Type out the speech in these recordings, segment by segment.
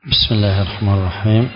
بسم الله الرحمن الرحيم.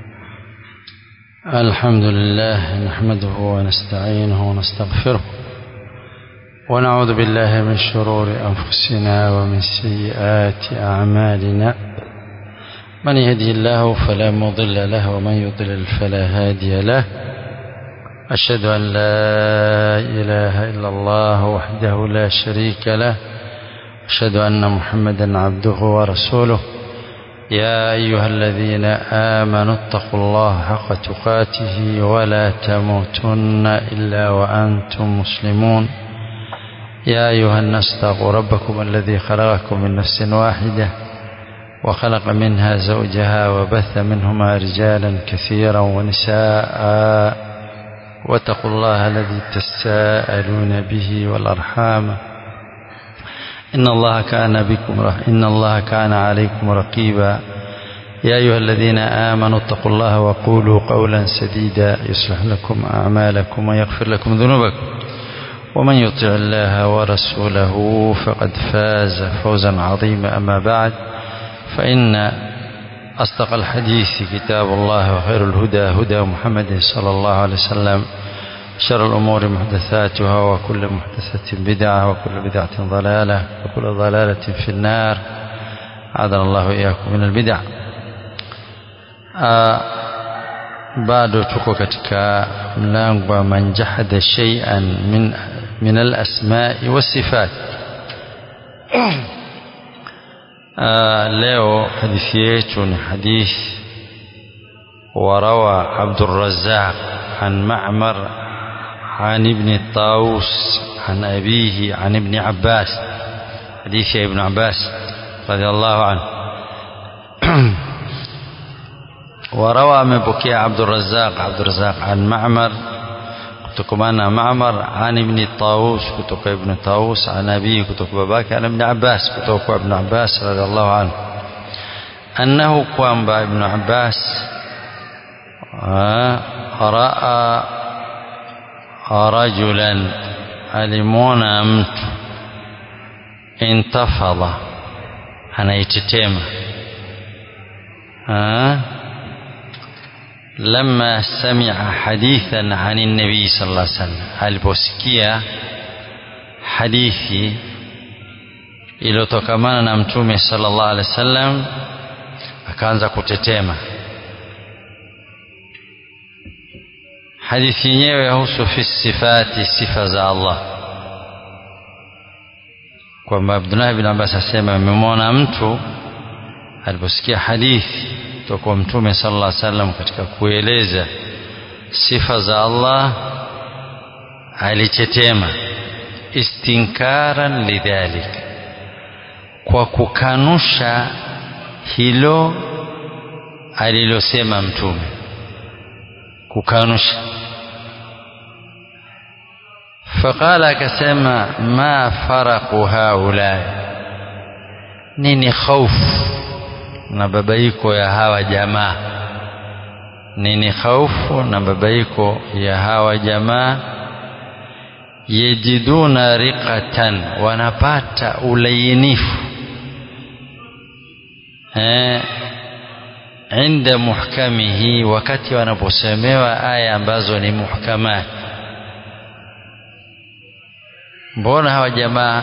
الحمد لله نحمده ونستعينه ونستغفره ونعوذ بالله من شرور أنفسنا ومن سيئات أعمالنا. من يهدي الله فلا مضل له ومن يضلل فلا هادي له. أشهد أن لا إله إلا الله وحده لا شريك له. أشهد أن محمدا عبده ورسوله. يا أيها الذين آمنوا اتقوا الله حق تقاته ولا تموتن إلا وأنتم مسلمون. يا أيها الناس اتقوا ربكم الذي خلقكم من نفس واحدة وخلق منها زوجها وبث منهما رجالا كثيرا ونساء واتقوا الله الذي تساءلون به والأرحام إن الله كان عليكم رقيبا. يا أيها الذين آمنوا اتقوا الله وقولوا قولا سديدا يصلح لكم أعمالكم ويغفر لكم ذنوبكم ومن يطع الله ورسوله فقد فاز فوزا عظيما. أما بعد فإن أصدق الحديث كتاب الله وخير الهدى هدى محمد صلى الله عليه وسلم. شر الأمور محدثاتها وكل محدثة بدعة وكل بدعة ضلالة وكل ضلالة في النار. أعاذنا الله وإياكم من البدع. bado tuko katika mlango wa man jahada shay'an min al-asma'i was-sifat. leo hadithi yetu ni hadith وروى عبد الرزاق عن معمر عن ابن طاووس عن أبيه عن ابن عباس. حديث ابن عباس رضي الله عنه. وروى من بكي عبد الرزاق عن معمر كتكمانا معمر عن ابن طاووس كتك ابن طاووس عن أبيه كتك باباك عن ابن عباس كتك ابن عباس رضي الله عنه أنه قام ابن عباس رأى رجلا alimwona mtu intafadha anaitetemeka لما سمع حديثا عن النبي صلى الله عليه وسلم aliposikia hadithi iliyotokamana na mtume sallallahu alaihi wasallam akaanza kutetema. hadithi yenyewe yahusu fi sifati, sifa za Allah, kwamba Abdullah ibn Abbas asema amemwona mtu aliposikia hadithi kutoka kwa mtume sallallahu alaihi wasallam katika kueleza sifa za Allah alichetema istinkaran lidhalik, kwa kukanusha hilo alilosema mtume, kukanusha. faqala akasema ma faraqu haula, nini khaufu na babaiko ya hawa jamaa, nini khaufu na babaiko ya hawa jamaa. yajiduna riqatan, wanapata ulainifu inda muhkamihi, wakati wanaposemewa aya ambazo ni muhkamat. mbona hawa jamaa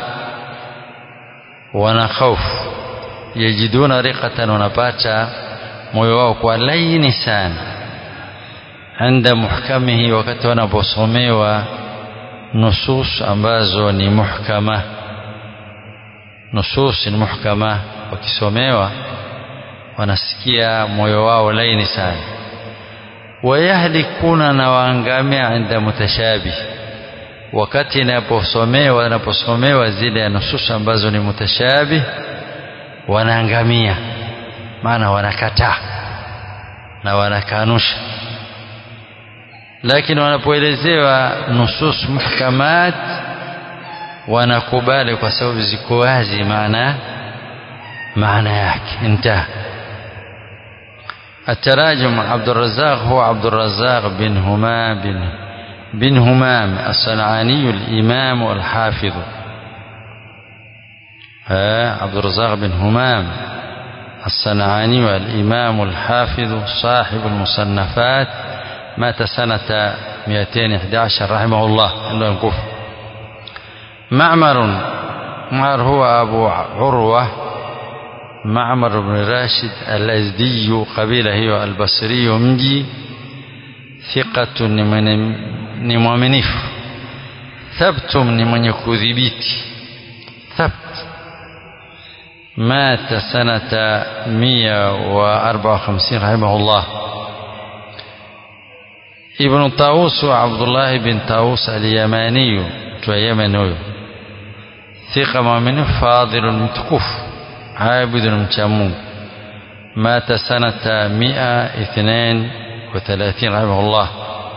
wana khaufu? yajiduna riqatan, wanapata moyo wao kwa laini sana, inda muhkamihi, wakati wanaposomewa nusus ambazo ni muhkama. nusus ni muhkama, wakisomewa wanasikia moyo wao laini sana. wayahlikuna, na waangamia inda mutashabih, wakati wanaposomewa zile nusus ambazo ni mutashabih wanaangamia, maana wanakataa na wanakanusha. lakini wanapoelezewa nusus muhkamat wanakubali, kwa sababu ziko wazi maana yake. انتهى. التراجم. عبد الرزاق هو عبد الرزاق بن همام الصنعاني الإمام والحافظ. عبد الرزاق بن همام الصنعاني والإمام الحافظ صاحب المصنفات مات سنة 211 رحمه الله عنده الكوفة. معمر هو أبو عروة معمر بن راشد الأزدي قبيلة هي البصري مجي ثقة نمؤمنف ثبت من يكذبيت ثبت مات سنة 154 رحمه الله. ابن طاووس عبد الله بن طاووس اليماني يمني ثقة مؤمن فاضل متكف عابد متشمم مات سنة 132 رحمه الله.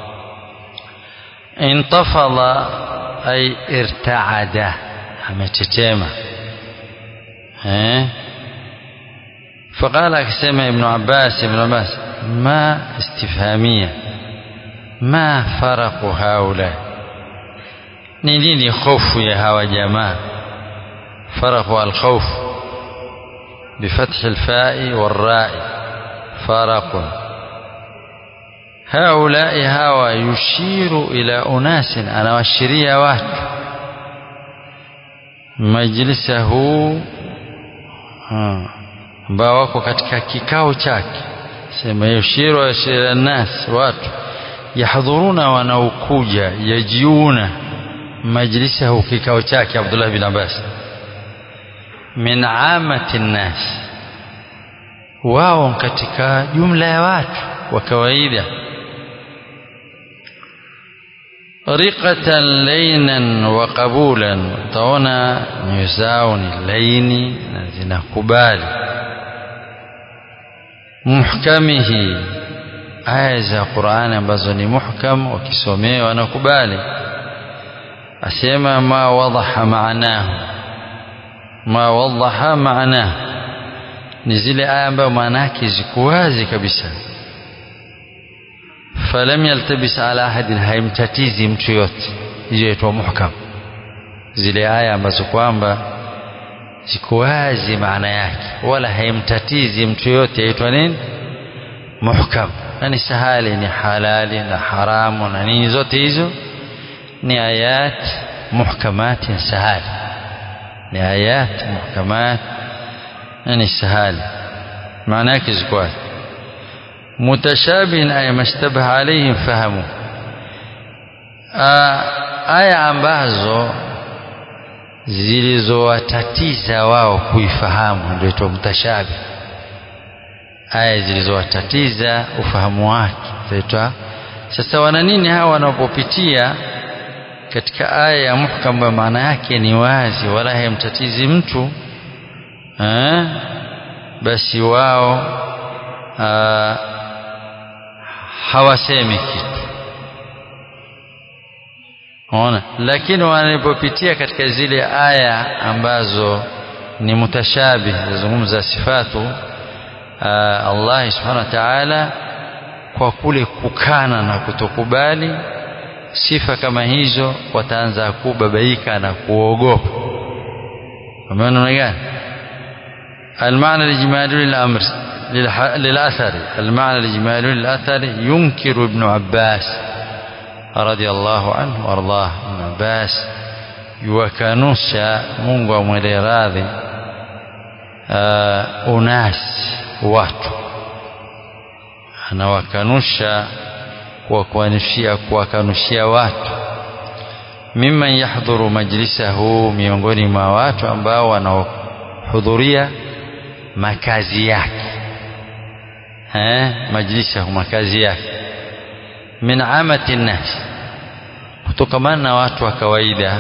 انتفض أي ارتعد ametetema فقال akisema ابن عباس ما استفهامية ما فرق هؤلاء نيني خوف يا هوا جماعة فرق الخوف بفتح الفاء والراء فرق هؤلاء هوا يشير إلى أناس أنا والشريعة واحد مجلسه ambao wako katika kikao chake sema yushiru ila nas watu yahdhuruna wanaokuja yajiuna majlisahu kikao chake Abdullah bin Abbas min amati nas wao katika jumla ya watu wa kawaida riqatan laynan wa qabulan taona nyuzao ni laini na zinakubali muhkamihi aya za Qur'an ambazo ni muhkam wakisomewa wanakubali asema ma wadaha maanahu ni zile aya ambazo maana yake ziko wazi kabisa falam yaltabis ala ahadin haimtatizi mtu yote hiyo inaitwa muhkam zile aya ambazo kwamba ziko wazi maana yake wala haimtatizi mtu yote inaitwa nini muhkam ni sahali ni halali na haramu na nini zote hizo ni ayat muhkamat sahali ni ayat muhkamat ni sahali maana yake ziko wazi mutashabih ay mashtabaha alayhim fahamu aya ambazo zilizowatatiza wao kuifahamu ndio ito mutashabih aya zilizowatatiza ufahamu wake zaitwa sasa wana nini hawa wanapopitia katika aya ya muhkam maana yake ni wazi wala haimtatizi mtu basi wao hawasemi kitu ona lakini wanapopitia katika zile aya ambazo ni mutashabih zungumza sifatu Allah subhanahu wa ta'ala kwa kule kukana na kutokubali sifa kama hizo wataanza kubabaika na kuogopa kwa maana gani المعنى الإجمالي للأمر للأثر المعنى الإجمالي للأثر ينكر ابن عباس رضي الله عنه وارضاه ابن عباس يوكانوسha Mungu amwele radhi unas watu anawakanusha kuwakanushia watu mimman yahdhuru majlisahu miongoni mwa watu ambao wanaohudhuria makazi yake majlisahu makazi yake min amati nas kutokamana na watu wa kawaida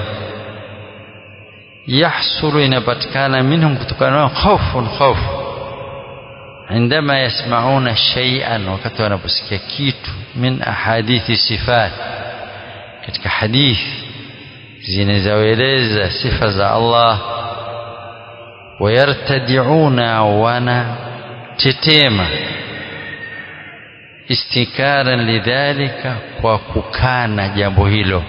yahsulu inapatikana minhum kutokana na khawf عندما يسمعون شيئا wakati wanaposikia kitu min ahadithi sifat katika hadith zinazoeleza sifa za Allah wayartadiuna wana tetema istikaran lidhalika kwa kukana jambo hilo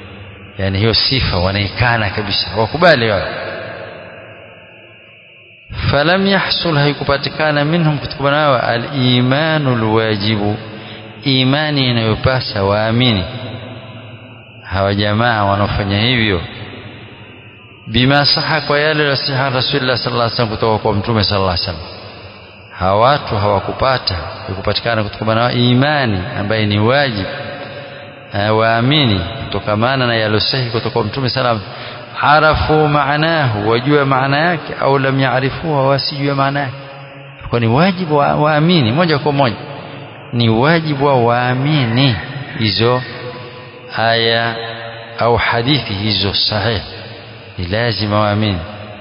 yani hiyo sifa wanaikana kabisa wakubali wao falam yahsul haikupatikana minhum kutokana nao al-imanul wajibu imani inayopasa waamini hawa jamaa wanaofanya hivyo bima saha kwa yale yasiha Rasulullah sallallahu alaihi wasallam kutoka kwa mtume sallallahu alaihi wasallam hawa watu hawakupata kupatikana kutokana na imani ambaye ni wajibu waamini kutokamana na yale sahihi kutoka kwa mtume sallallahu alaihi wasallam arafu maanahu wajua maana yake au lam yaarifuha wasijue maana yake kwa ni wajibu waamini moja kwa moja ni wajibu wa waamini hizo aya au hadithi hizo sahihi ni lazima waamini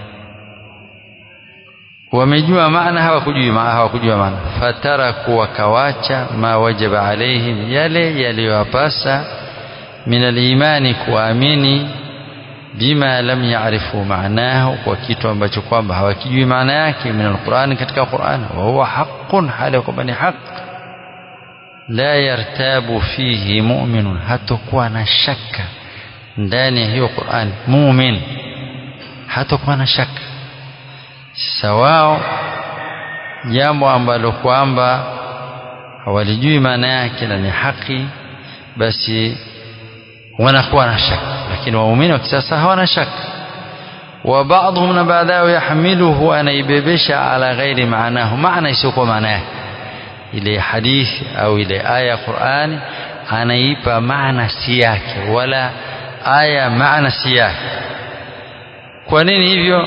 wamejua maana hawakujua maana fataraku wakawacha ma wajaba alaihim yale yaliyowapasa min al-imani kuamini bima lam ya'rifu maanahu kwa kitu ambacho kwamba hawakijui maana yake min al-Qur'an katika Qur'an wa huwa haqqun hali kwamba ni haq la yartabu fihi mu'minun hatakuwa na shaka ndani ya hiyo Qur'an mu'min hatakuwa na shaka sawao jambo ambalo kwamba hawalijui maana yake na ni haki basi wanakuwa na shaka lakini waumini wa kisasa hawana shaka wa baadhum na baadao yahmiluhu anaibebesha ala ghairi maanahu maana isiyokuwa maana yake ile hadithi au ile aya ya Qur'ani anaipa maana si yake wala aya maana si yake kwa nini hivyo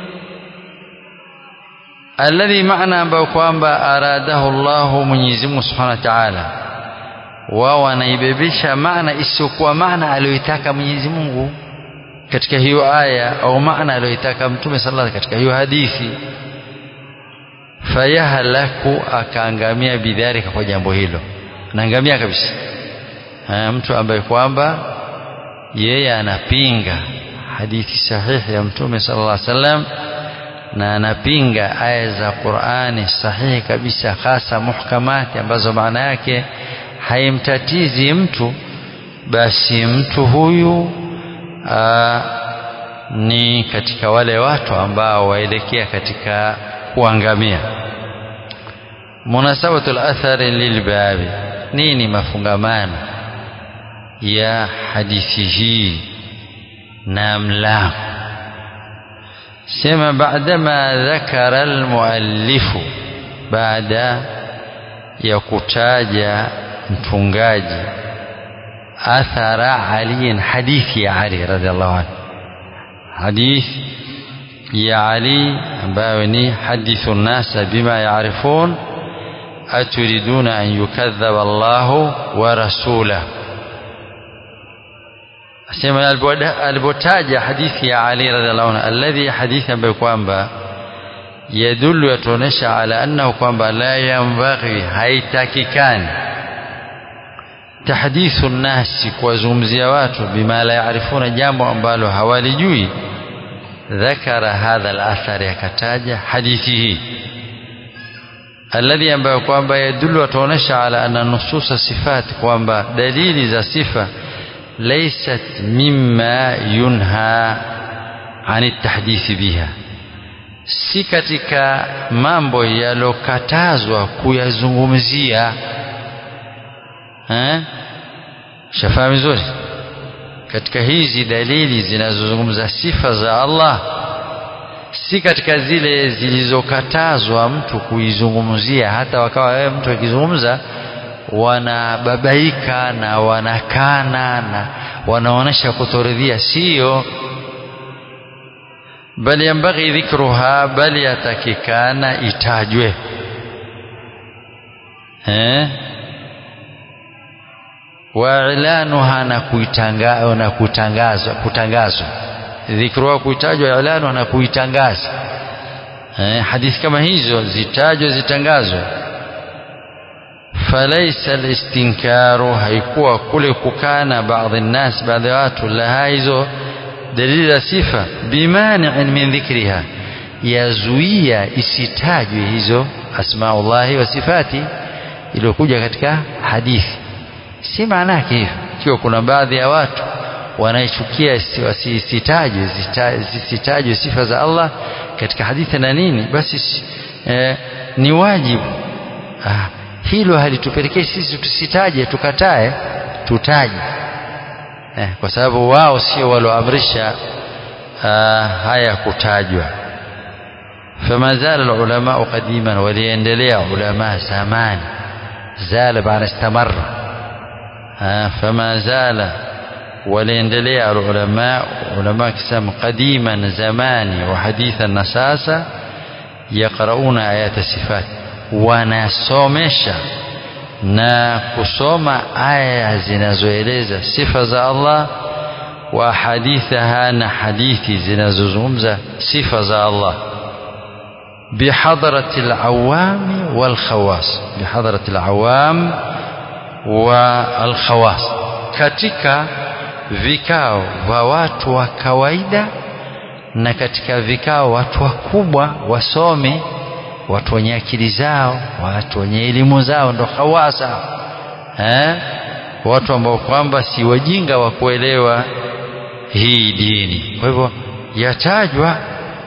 alladhi maana ambao kwamba aradahu Allah Mwenyezi Mungu Subhanahu wa Ta'ala wao wanaibebesha maana isiyokuwa maana aliyotaka Mwenyezi Mungu katika hiyo aya au maana aliyotaka Mtume sallallahu katika hiyo hadithi fayahlaku akaangamia bidhalika kwa jambo hilo anaangamia kabisa mtu ambaye kwamba yeye anapinga hadithi sahihi ya Mtume sallallahu alaihi wasallam na anapinga aya za Qur'ani sahihi kabisa hasa muhkamati ambazo maana yake haimtatizi mtu basi mtu huyu ni katika wale watu ambao waelekea katika kuangamia munasabatul athari lilbabi nini mafungamano ya hadithi hii na mlango sema baadama dhakara almuallifu baada ya kutaja mtungaji athara Ali hadithi ya Ali radhiallahu anhu hadithi ya Ali ambayo ni hadithu nasa bima yaarifun aturiduna an yukadhaba Allahu wa rasulahu asema alipotaja hadithi ya Ali radhiallahu anhu alladhi hadithi ambayo kwamba yadullu yatuonesha ala annahu kwamba la yanbaghi haitakikani tahdithu nasi kuwazungumzia watu bima la yaarifuna jambo ambalo hawalijui dhakara hadha al-athar yakataja hadithi hii alladhi ambayo kwamba yadullu yatuonesha ala anna nususa sifat kwamba dalili za sifa laysat mimma yunha ani tahdith biha si katika mambo yalokatazwa kuyazungumzia shafahamu vizuri katika hizi dalili zinazozungumza sifa za Allah si katika zile zilizokatazwa mtu kuizungumzia hata wakawa mtu akizungumza wanababaika na wanakana na wanaonesha kutoridhia sio bali yambaghi dhikruha bali yatakikana itajwe wa ilanuha na kutangazwa dhikruha kuitajwa ilanu na kuitangaza hadithi kama hizo zitajwe zitangazwe فليس الاستنكار haikuwa kule kukana baadhi الناس baadhi ya watu la hizo dalili ya sifa bimani'in min dhikriha yazuia isitajwe hizo asmaullahi wa sifati iliyokuja katika hadithi si maana yake hivyo ikiwa kuna baadhi ya watu wanaichukia zisitajwe sifa za Allah katika hadithi na nini, basi ni wajibu hilo halitupelekei sisi tusitaje, tukatae, tutaje, kwa sababu wao sio walioamrisha haya kutajwa. فما زال العلماء قديما وليندلع علماء زمان زال بعد استمر فما زال وليندلع علماء كسام قديما زمان وحديثا نساسا يقرؤون آيات الصفات wanasomesha na kusoma aya zinazoeleza sifa za Allah wa hadithaha na hadithi zinazozungumza sifa za Allah بحضرة العوام والخواص بحضرة العوام والخواص katika vikao vya watu wa kawaida na katika vikao watu wakubwa wasomi, watu wenye akili zao, watu wenye elimu zao, ndo khawasa, watu ambao kwamba si wajinga wa kuelewa hii dini. Kwa hivyo yatajwa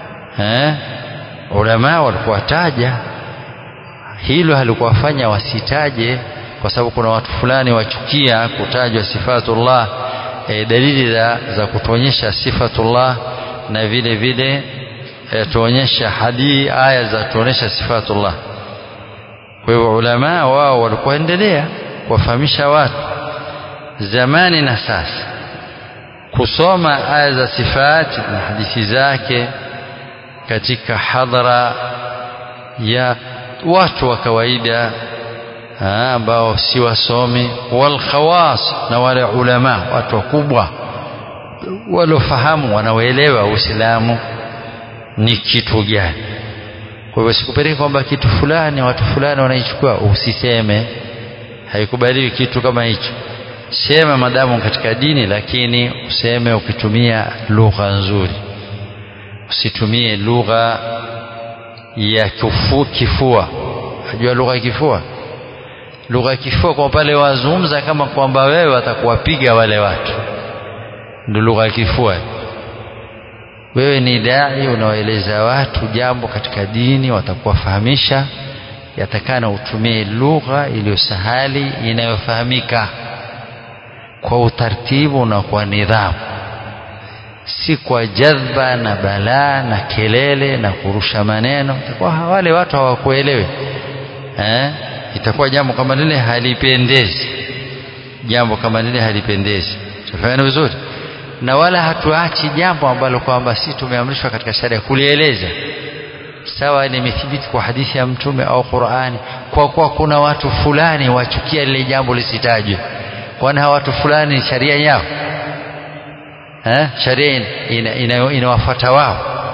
ulama walikuwa taja hilo, halikuwafanya wasitaje, kwa sababu kuna watu fulani wachukia kutajwa sifatullah, dalili za kutuonyesha sifatullah, na vile vile tuonyesha hadithi aya za tuonyesha sifatullah. Kwa hivyo ulama wao walikuwa endelea kuwafahamisha watu zamani na sasa kusoma aya za sifati na hadithi zake katika hadhara ya watu wa kawaida ambao si wasomi, wal khawas, na wale ulama watu wakubwa waliofahamu, wanaoelewa Uislamu ni kitu gani. Kwa hivyo sikupeleka kwamba kitu fulani watu fulani wanaichukua, usiseme, haikubaliwi kitu kama hicho. Sema madamu katika dini, lakini useme ukitumia lugha nzuri, usitumie lugha ya kifua. Unajua lugha ya kifua? Lugha ya kifua kwa pale wazungumza kama kwamba wewe watakuwapiga wale watu, ndio lugha ya kifua. Wewe ni dai, unawaeleza watu jambo katika dini, watakuwafahamisha, yatakana utumie lugha iliyo sahali, inayofahamika kwa utaratibu na kwa nidhamu, si kwa jadhba na balaa na kelele na kurusha maneno. Itakuwa wale watu hawakuelewi, itakuwa jambo kama lile halipendezi, jambo kama lile halipendezi. Tufahamu vizuri, na wala hatuachi jambo ambalo kwamba sisi tumeamrishwa katika sharia kulieleza, sawa limethibiti kwa hadithi ya Mtume au Qur'ani, kwa kuwa kuna watu fulani wachukia lile jambo lisitajwe. Kwani hawa watu fulani sharia yao sharia inawafuata wao,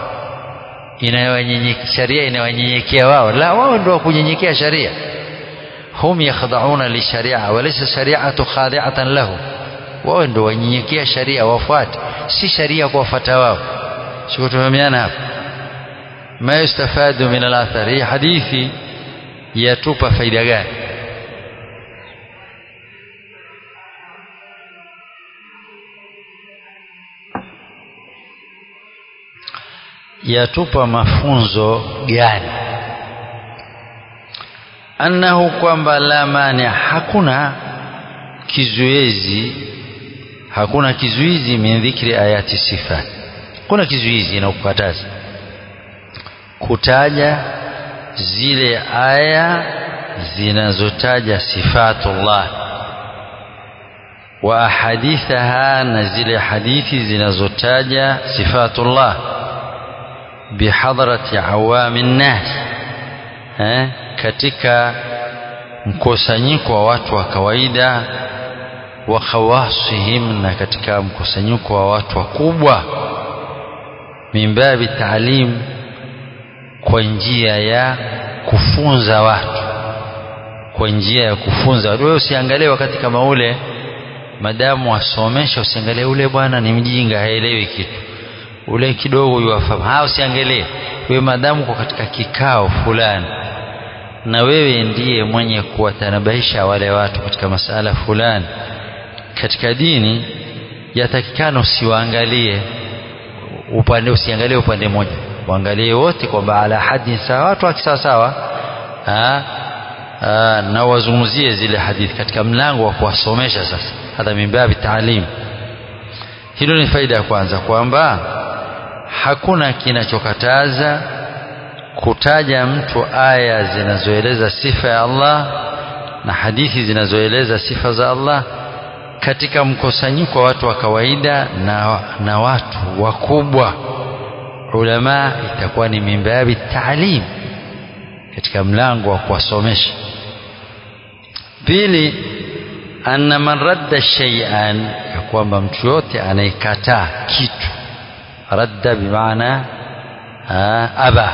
sharia inawanyenyekea wao? La, wao ndio kunyenyekea sharia. hum yakhda'una li sharia walaysa shari'atu khadi'atan lahu, wao ndio wanyenyekea sharia, wafuate, si sharia kuwafuata wao. sio tumemiana hapa. ma yustafadu min al-athari, hadithi yatupa faida gani? Yatupa mafunzo gani? Annahu, kwamba la mani, hakuna kizuizi min dhikri ayati sifat, kuna kizuizi inakukataza kutaja zile aya zinazotaja sifatullah, wa ahadithaha, na zile hadithi zinazotaja sifatullah, bihadrati awami nnas, katika mkusanyiko wa watu wa kawaida, wa khawasihim, na katika mkusanyiko wa watu wakubwa, min babi taalim, kwa njia ya kufunza watu, kwa njia ya kufunza watu. Wewe usiangalie wakati kama ule, madamu wasomesha, usiangalie ule bwana ni mjinga haelewi kitu, ule kidogo yuwafahamu, usiangalie. Wewe madamu kwa katika kikao fulani, na wewe ndiye mwenye kuwatanabaisha wale watu katika masala fulani katika dini, yatakikana usiangalie upande mmoja, waangalie wote kwamba ala hadi sawa, watu sawa sawa, na wazungumzie zile hadithi katika mlango wa kuwasomesha. Sasa hata mimbabi taalim. Hilo ni faida ya kwanza, kwamba hakuna kinachokataza kutaja mtu aya zinazoeleza sifa ya Allah na hadithi zinazoeleza sifa za Allah katika mkusanyiko wa watu wa kawaida na watu wakubwa. Ulama itakuwa ni mimbabi taalim, katika mlango wa kuwasomesha. Pili, anna man radda shay'an, ya kwamba mtu yote anayekataa kitu, radda bimaana aba,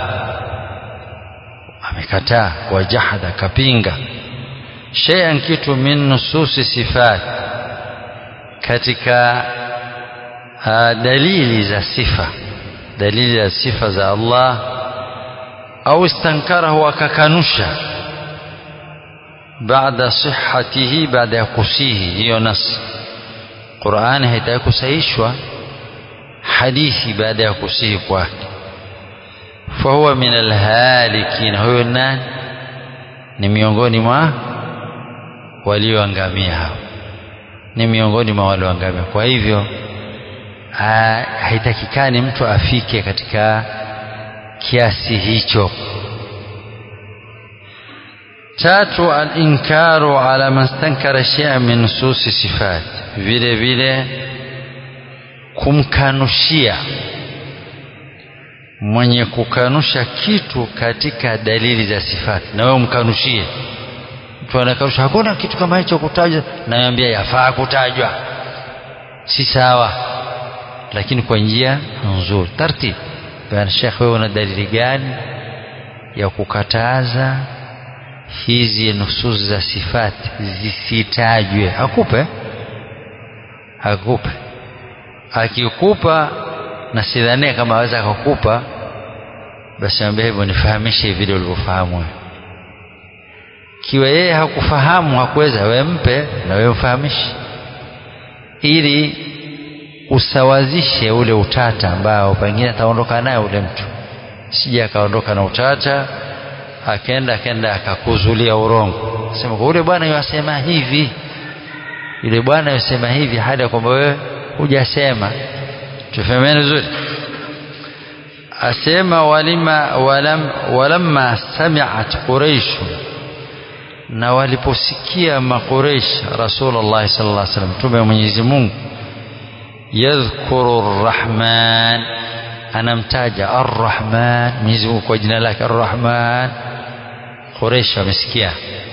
amekataa, wajahada, kapinga, shay'an, kitu, min nususi sifat, katika dalili za sifa, dalili za sifa za Allah, au istankarahu, akakanusha, baada sihhatihi, baada ya kusihi hiyo nas. Qur'ani haitaki kusahihishwa, hadithi baada ya kusihi kwake. Fahuwa min alhalikin, huyo nani? Ni miongoni mwa walioangamia hao, ni miongoni mwa walioangamia. Kwa hivyo haitakikani mtu afike katika kiasi hicho. Tatu, al-inkaru ala man istankara shay'an min nususi sifat, vile vile kumkanushia mwenye kukanusha kitu katika dalili za sifati, na wewe umkanushie. Mtu anakanusha hakuna kitu kama hicho kutajwa, naambia yafaa kutajwa, si sawa, lakini kwa njia nzuri, taratibu. Bwana Sheikh, wewe una dalili gani ya kukataza hizi nusus za sifati zisitajwe? Akupe. Akikupa, na sidhania kama aweza akakupa, basi ambie hivyo, nifahamishe vile ulivyofahamu. Kiwa yeye hakufahamu, hakuweza, wewe mpe na wewe mfahamishe, ili usawazishe ule utata ambao pengine ataondoka naye ule mtu. Sija akaondoka na utata akaenda akakuzulia urongo, sema kwa yule bwana yasema hivi, yule bwana yasema hivi, hadi kwamba wewe hujasema. Tufahameni vizuri. Asema walamma sami'at Quraish, na waliposikia Quraish Rasulullah sallallahu alaihi wasallam, mtume wa Mwenyezi Mungu, yadhkuru Ar-Rahman, anamtaja Ar-Rahman, Mwenyezi Mungu kwa jina lake Ar-Rahman. Quraish wamesikia,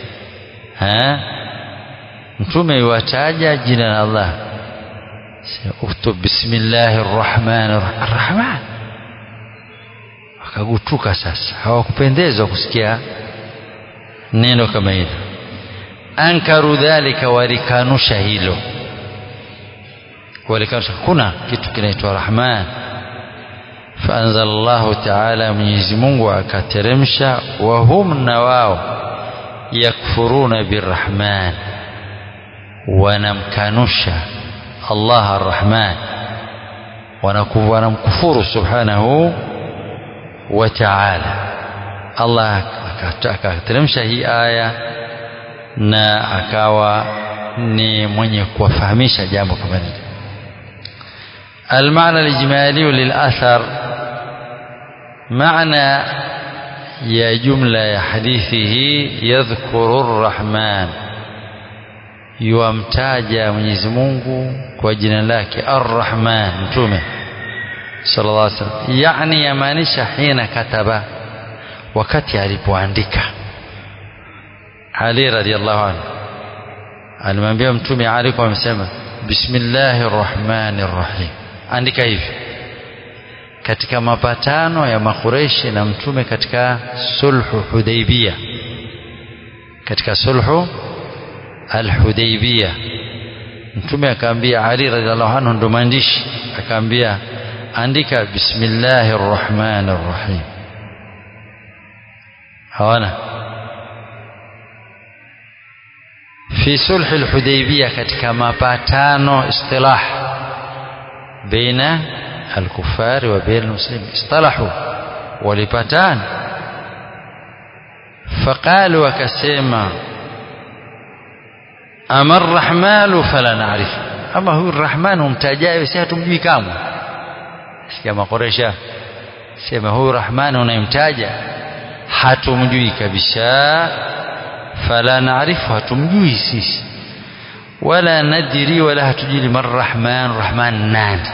mtume yuwataja jina la Allah, uktub bismillahir rahmanir rahman. Wakagutuka sasa, hawakupendezwa kusikia neno kama hilo. Ankaru dhalika, walikanusha hilo, walikanusha kuna kitu kinaitwa Rahman. Faanzalallahu ta'ala, Mwenyezi Mungu akateremsha, wa hum, na wao, yakfuruna birrahman, wanamkanusha Allah Ar-Rahman, wanamkufuru subhanahu wa ta'ala. Allah akateremsha hii aya na akawa ni mwenye kuwafahamisha jambo kama hili. المعنى الإجمالي للأثر، معنى يا جملة يا حديثه يذكر الرحمن، يومتاج Mwenyezi Mungu kwa jina lake Ar-Rahman, mtume sallallahu alaihi wasallam. Yani yamaanisha hina kataba, wakati alipoandika. Ali radhiallahu anhu alimwambia mtume Ali, kwa amesema bismillahir rahmanir rahim, andika hivi. Katika mapatano ya Makureishi na mtume katika sulhu Hudaybiyah, katika sulhu al-Hudaybiyah, mtume akaambia Ali radhiallahu anhu, ndo maandishi, akaambia andika bismillahir rahmanir rahim. hawana fi sulh al-Hudaybiyah, katika mapatano istilah baina al-kuffar wa baina al-muslimin istalahu walipatana faqalu wakasema ama ar-rahmanu fala na'rif ama huyu ar-rahman umtajaye si hatumjui kamwe sikia makoresha sema huyu rahman unayemtaja hatumjui kabisa fala na'rifu hatumjui sisi wala nadiri wala hatujui rahman nani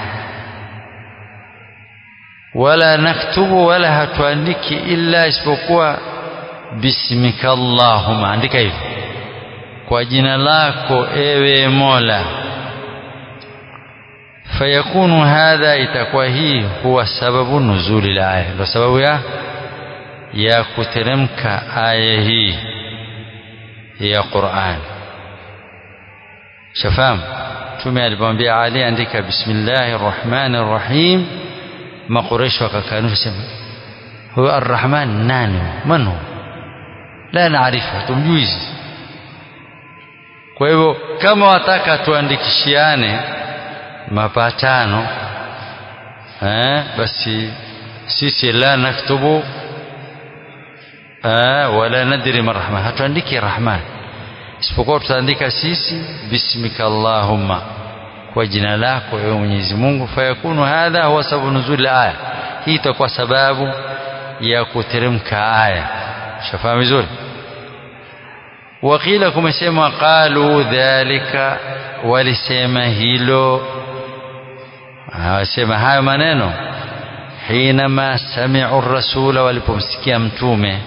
wala naktubu wala hatuandiki illa isipokuwa bismika Allahumma andika hivyo kwa jina lako ewe Mola fayakunu hadha itakuwa hii huwa sababu nuzuli al-aya ndio sababu ya kuteremka aya hii ya Qur'an shafahamu Mtume alipomwambia Ali andika bismillahir rahmanir rahim maquresh wakakanusha sema huwa ar-rahman nani man huwa la naarifu tumjui kwa hivyo kama wataka tuandikishiane mapatano basi sisi la naktubu wala nadri marhama hatuandiki rahman isipokuwa tutaandika sisi bismika Allahumma kwa jina lako ewe Mwenyezi Mungu fayakunu hadha huwa sababu nuzul aya hii itakuwa sababu ya kuteremka aya shafahamu vizuri wakila kumesema qalu dhalika walisema hilo wasema hayo maneno hinama sami'u ar-rasula walipomsikia mtume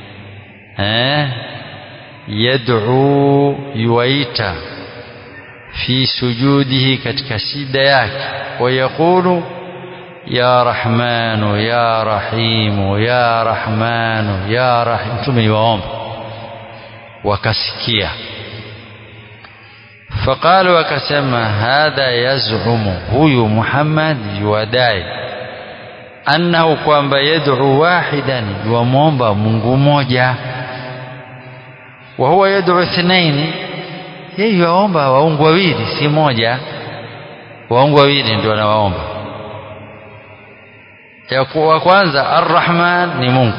yad'u yuwaita fi sujudihi katika sida yake wayaqulu ya rahmanu ya rahimu ya rahmanu ya rahim mtume yuomba wakasikia faqalu wakasema hadha yaz'umu huyu Muhammad yuadai annahu kwamba yad'u wahidan yuomba Mungu mmoja wa huwa yad'u ithnaini yeye yuomba waungu wawili si moja waungu wawili ndio anawaomba ya kwanza ar-rahman ni Mungu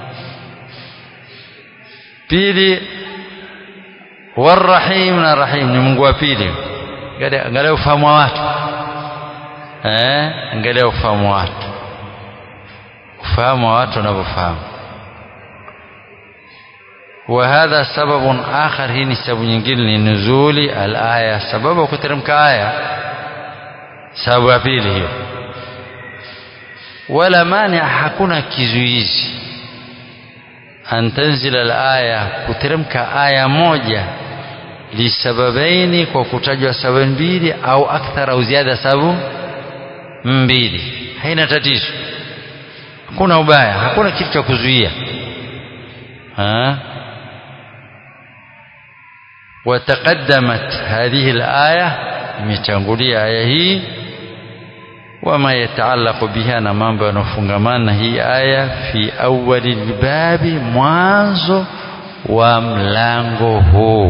pili war-rahim na rahim ni Mungu wa pili angalia ufahamu wa watu angalia ufahamu wa watu ufahamu wa watu wanavyofahamu وهذا سبب آخر هي سبب nyingine لنزول الآية سبب kuteremka aya sababu ya pili hiyo wala mani hakuna kizuizi an tanzila al-aya kuteremka aya moja lisababaini kwa kutajwa sababu mbili au akthara au ziada sababu mbili haina tatizo hakuna ubaya hakuna kitu cha kuzuia وتقدمت هذه الآية متانغولية آية هي وما يتعلق بها na mambo yanofungamana hii aya fi awwal albab mwanzo wa mlango huu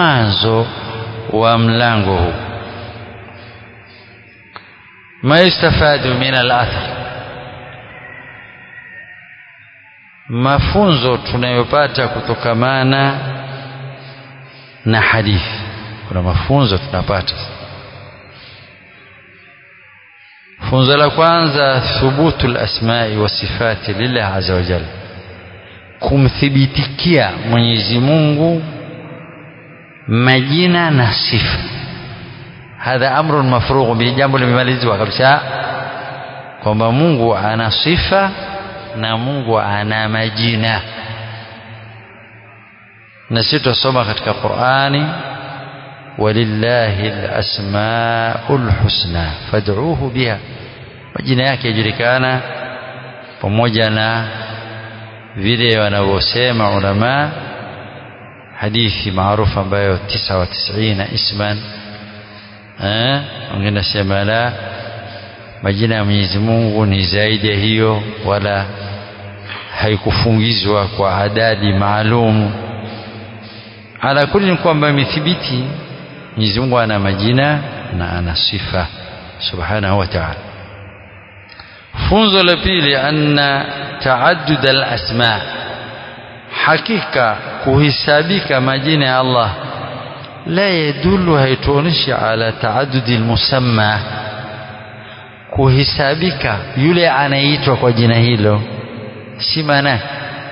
ما يستفاد من الأثر mafunzo tunayopata kutokamana na hadithi kuna mafunzo tunapata funzo la kwanza thubutu al-asma'i wa sifati lillah azza wa jalla kumthibitikia Mwenyezi Mungu majina na sifa hadha amrun mafrugh bi jambo limemalizwa kabisa kwamba Mungu ana sifa na Mungu ana majina na sisi tusoma katika Qur'ani walillahi al-asmaul husna fad'uuhu biha majina yake yajulikana pamoja na vile wanavyosema ulama hadithi maarufu ambayo 99 isman wengine sema la majina ya Mwenyezi Mungu ni zaidi ya hiyo wala haikufungizwa kwa adadi maalum ala kulli kwamba imethibiti Mwenyezi Mungu ana majina na ana sifa subhanahu wa ta'ala. Funzo la pili, anna taaddud al-asma, hakika kuhisabika majina ya Allah la yadullu, haituonishi ala taaddud al-musamma, kuhisabika yule anaitwa kwa jina hilo, si maana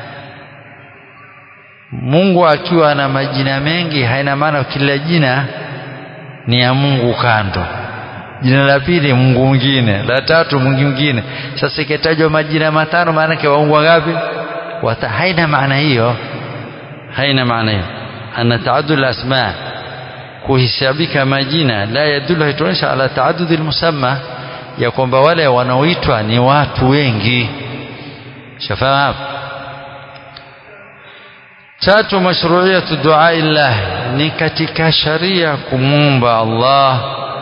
Mungu akiwa na majina mengi haina maana kila jina ni ya Mungu kando, jina la pili Mungu mwingine, la tatu Mungu mwingine. Sasa ikitajwa majina matano maana yake waungu wangapi? Haina maana hiyo, haina maana hiyo. Anna taaddud al-asma, kuhisabika majina, la yadullu, haituonyesha ala taaddud al-musamma, ya kwamba wale wanaoitwa ni watu wengi. Shafahamu. Tatu, mashru'iyatu du'a illah, ni katika sharia kumwomba Allah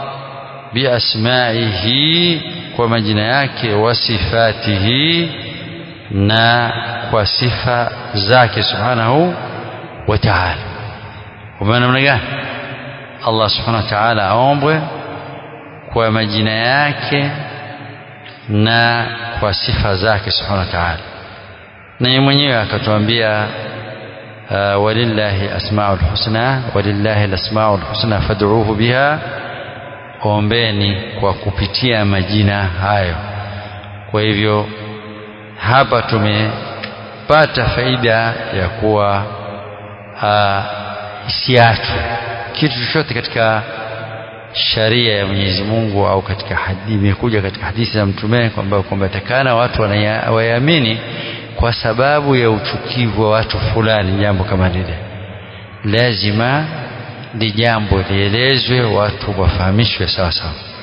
biasmaihi, kwa majina yake, wa sifatihi, na kwa sifa zake subhanahu wa ta'ala. Kwa maana gani? Allah subhanahu wa ta'ala aombwe kwa majina yake na kwa sifa zake subhanahu wa ta'ala, na yeye mwenyewe akatuambia walillahi asmaul husna, walillahi alasmaul husna fad'uuhu biha, ombeni kwa kupitia majina hayo. Kwa hivyo hapa tumepata faida ya kuwa isiachwe kitu chochote katika sharia ya Mwenyezi Mungu au katika hadithi, imekuja katika hadithi za Mtume kwamba takana watu wayaamini kwa sababu ya uchukivu wa watu fulani, jambo kama lile lazima ni jambo lielezwe, watu wafahamishwe sawa sawa.